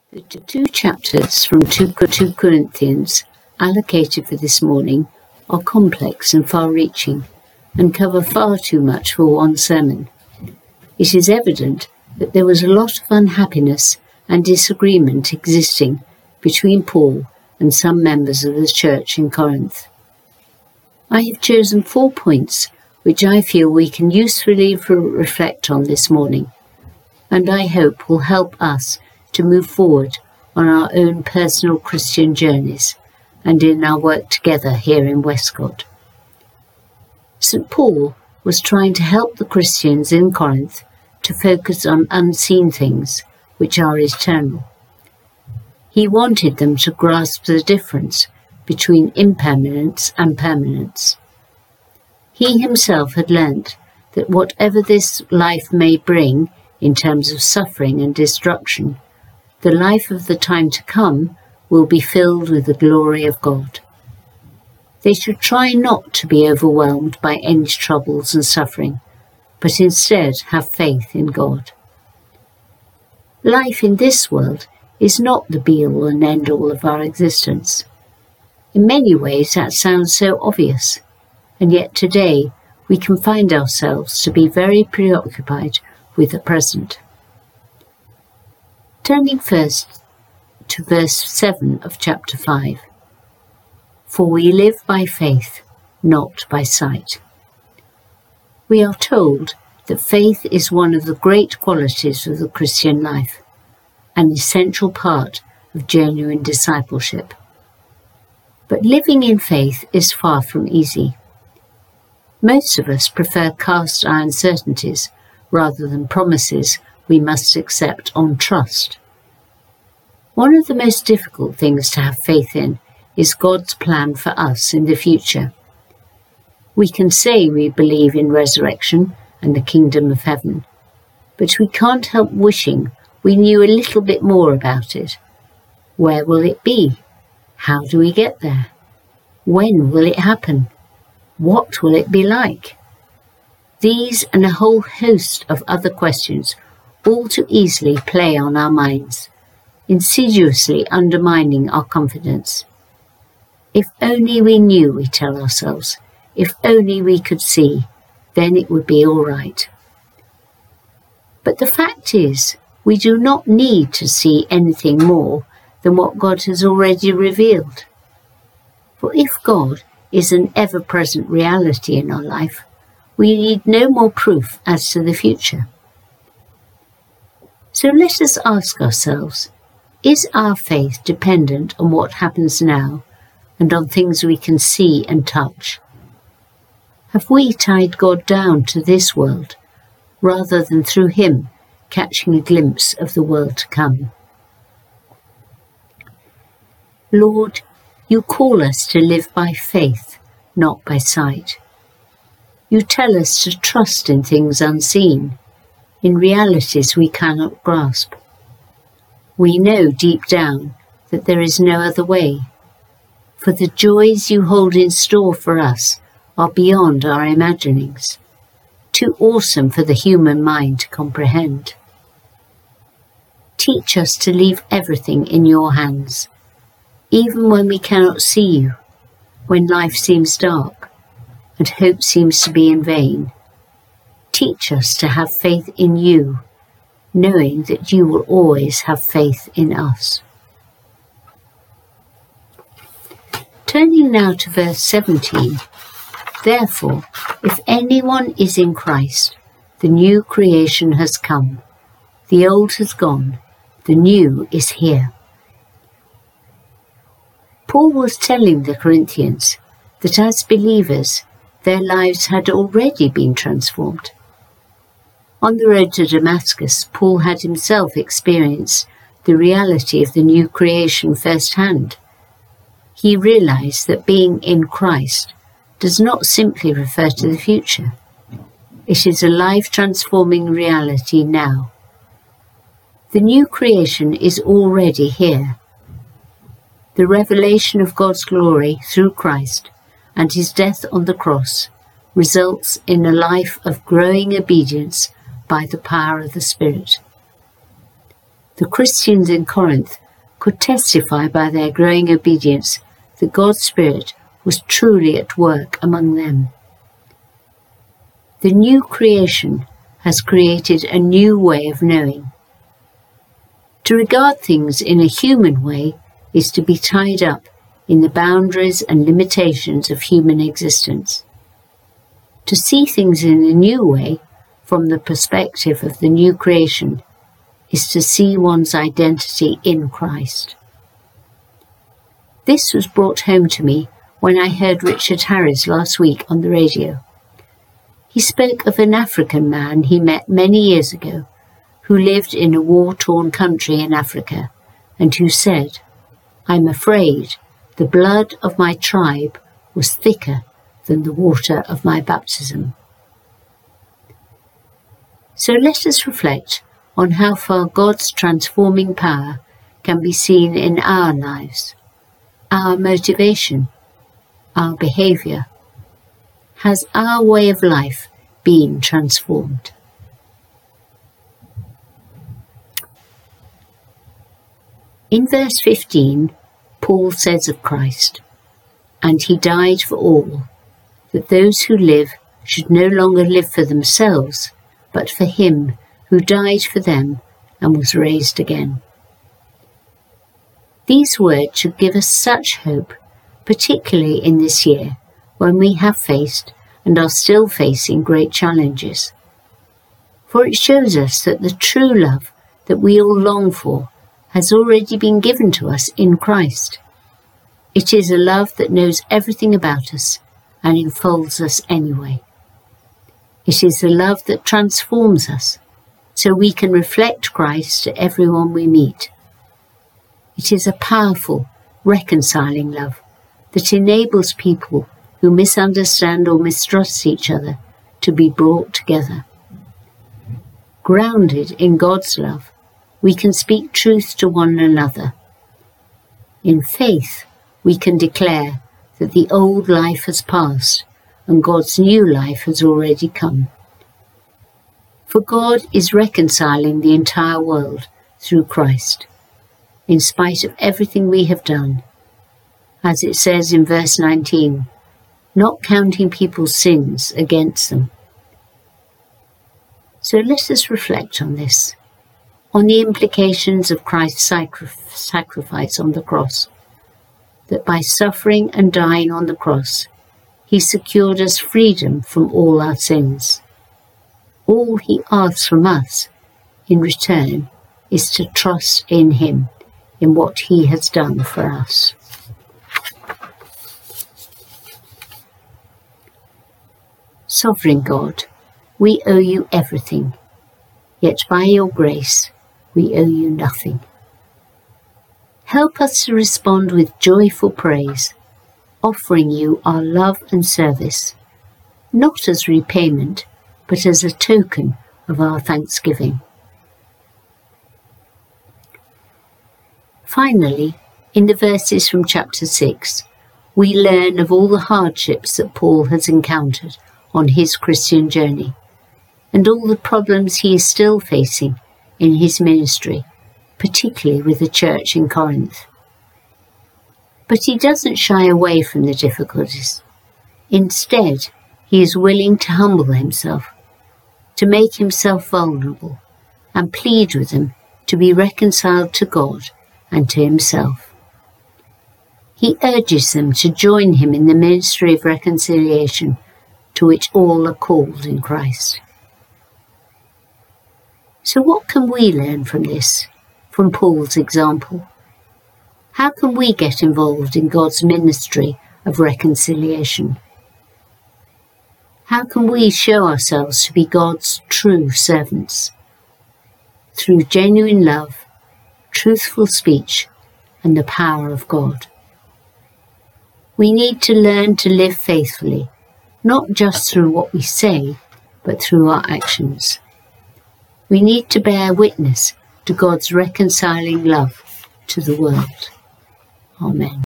The two chapters from 2 Corinthians allocated for this morning are complex and far-reaching and cover far too much for one sermon. It is evident that there was a lot of unhappiness and disagreement existing between Paul and some members of the church in Corinth. I have chosen 4 points which I feel we can usefully reflect on this morning, and I hope will help us to move forward on our own personal Christian journeys and in our work together here in Westcott. St. Paul was trying to help the Christians in Corinth to focus on unseen things which are eternal. He wanted them to grasp the difference between impermanence and permanence. He himself had learnt that whatever this life may bring in terms of suffering and destruction, the life of the time to come will be filled with the glory of God. They should try not to be overwhelmed by any troubles and suffering, but instead have faith in God. Life in this world is not the be-all and end-all of our existence. In many ways that sounds so obvious, and yet today we can find ourselves to be very preoccupied with the present. Turning first to verse 7 of chapter 5. For we live by faith, not by sight. We are told that faith is one of the great qualities of the Christian life, an essential part of genuine discipleship. But living in faith is far from easy. Most of us prefer cast iron certainties rather than promises we must accept on trust. One of the most difficult things to have faith in is God's plan for us in the future. We can say we believe in resurrection and the kingdom of heaven, but we can't help wishing we knew a little bit more about it. Where will it be? How do we get there? When will it happen? What will it be like? These and a whole host of other questions all too easily play on our minds, insidiously undermining our confidence. If only we knew, we tell ourselves, if only we could see, then it would be all right. But the fact is, we do not need to see anything more than what God has already revealed. For if God is an ever-present reality in our life, we need no more proof as to the future. So let us ask ourselves, is our faith dependent on what happens now and on things we can see and touch? Have we tied God down to this world rather than through him catching a glimpse of the world to come? Lord, you call us to live by faith, not by sight. You tell us to trust in things unseen, in realities we cannot grasp. We know deep down that there is no other way, for the joys you hold in store for us are beyond our imaginings, too awesome for the human mind to comprehend. Teach us to leave everything in your hands, even when we cannot see you, when life seems dark and hope seems to be in vain. Teach us to have faith in you, knowing that you will always have faith in us. Turning now to verse 17. Therefore, if anyone is in Christ, the new creation has come. The old has gone, the new is here. Paul was telling the Corinthians that as believers, their lives had already been transformed. On the road to Damascus, Paul had himself experienced the reality of the new creation firsthand. He realized that being in Christ does not simply refer to the future. It is a life-transforming reality now. The new creation is already here. The revelation of God's glory through Christ and his death on the cross results in a life of growing obedience by the power of the Spirit. The Christians in Corinth could testify by their growing obedience that God's Spirit was truly at work among them. The new creation has created a new way of knowing. To regard things in a human way is to be tied up in the boundaries and limitations of human existence. To see things in a new way, from the perspective of the new creation, is to see one's identity in Christ. This was brought home to me when I heard Richard Harris last week on the radio. He spoke of an African man he met many years ago who lived in a war-torn country in Africa and who said, "I'm afraid the blood of my tribe was thicker than the water of my baptism." So let us reflect on how far God's transforming power can be seen in our lives, our motivation, our behaviour. Has our way of life been transformed? In verse 15, Paul says of Christ, "And he died for all, that those who live should no longer live for themselves, but for him who died for them and was raised again." These words should give us such hope, particularly in this year, when we have faced and are still facing great challenges. For it shows us that the true love that we all long for has already been given to us in Christ. It is a love that knows everything about us and enfolds us anyway. It is a love that transforms us so we can reflect Christ to everyone we meet. It is a powerful, reconciling love that enables people who misunderstand or mistrust each other to be brought together. Grounded in God's love, we can speak truth to one another. In faith, we can declare that the old life has passed and God's new life has already come. For God is reconciling the entire world through Christ, in spite of everything we have done. As it says in verse 19, not counting people's sins against them. So let us reflect on this, on the implications of Christ's sacrifice on the cross, that by suffering and dying on the cross, he secured us freedom from all our sins. All he asks from us in return is to trust in him, in what he has done for us. Sovereign God, we owe you everything, yet by your grace we owe you nothing. Help us to respond with joyful praise, offering you our love and service, not as repayment, but as a token of our thanksgiving. Finally, in the verses from chapter 6, we learn of all the hardships that Paul has encountered on his Christian journey, and all the problems he is still facing in his ministry, particularly with the church in Corinth. But he doesn't shy away from the difficulties. Instead, he is willing to humble himself, to make himself vulnerable, and plead with them to be reconciled to God and to himself. He urges them to join him in the ministry of reconciliation to which all are called in Christ. So what can we learn from this, from Paul's example? How can we get involved in God's ministry of reconciliation? How can we show ourselves to be God's true servants? Through genuine love, truthful speech, and the power of God. We need to learn to live faithfully, not just through what we say, but through our actions. We need to bear witness to God's reconciling love to the world. Amen.